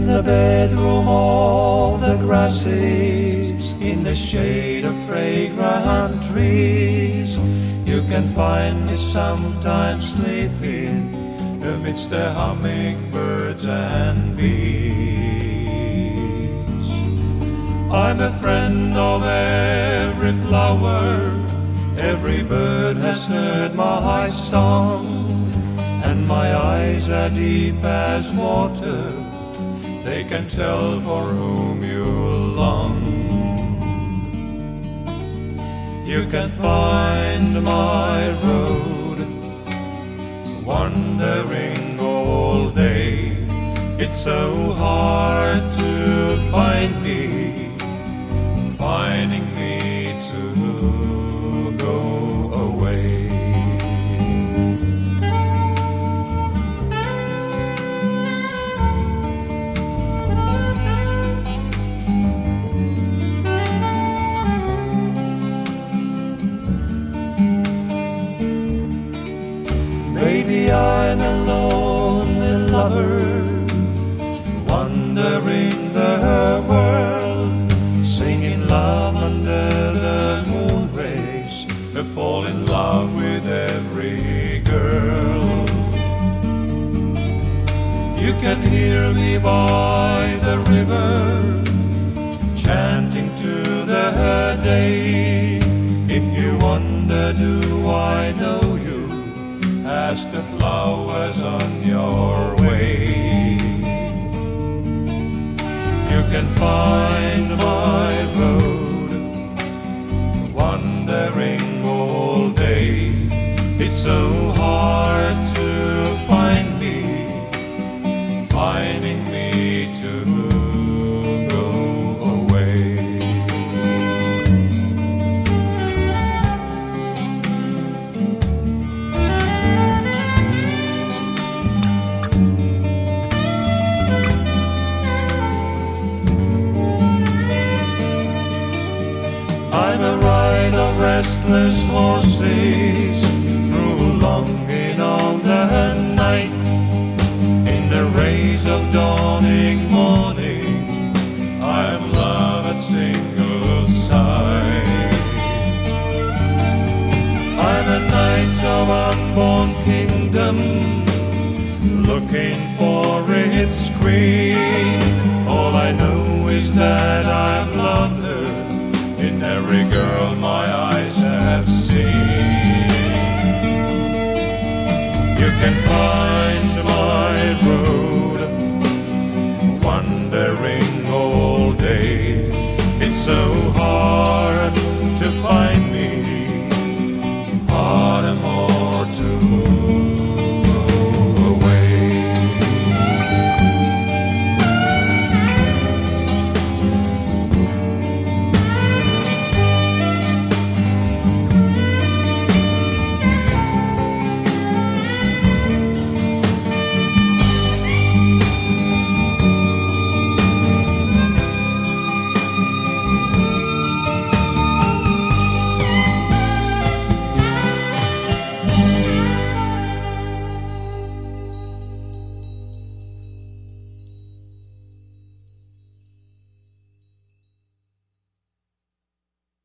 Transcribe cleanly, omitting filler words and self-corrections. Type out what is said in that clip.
the bedroom all the grasses, in the shade of fragrant trees, you can find me sometimes sleeping amidst the hummingbirds and bees. I'm a friend of every flower, every bird has heard my song, and my eyes are deep as water, they can tell for whom you long. You can find my road, wandering all day. It's so hard to find me, finding me to go away. Maybe I'm a lonely lover, wandering the world, singing love under the moon rays, I fall in love with every girl. You can hear me by the river, chanting to the day. If you wonder, do I know you? Ask the flowers on your way. You can find my road, wandering all day. It's so hard to find me, finding me to go away. I'm a ride of restless horses through longing on the night. In the rays of dawning morning, I'm love at single sight. I'm a knight of unborn kingdom, looking for its queen. All I know is that I've loved her in every girl my eyes have seen. You can find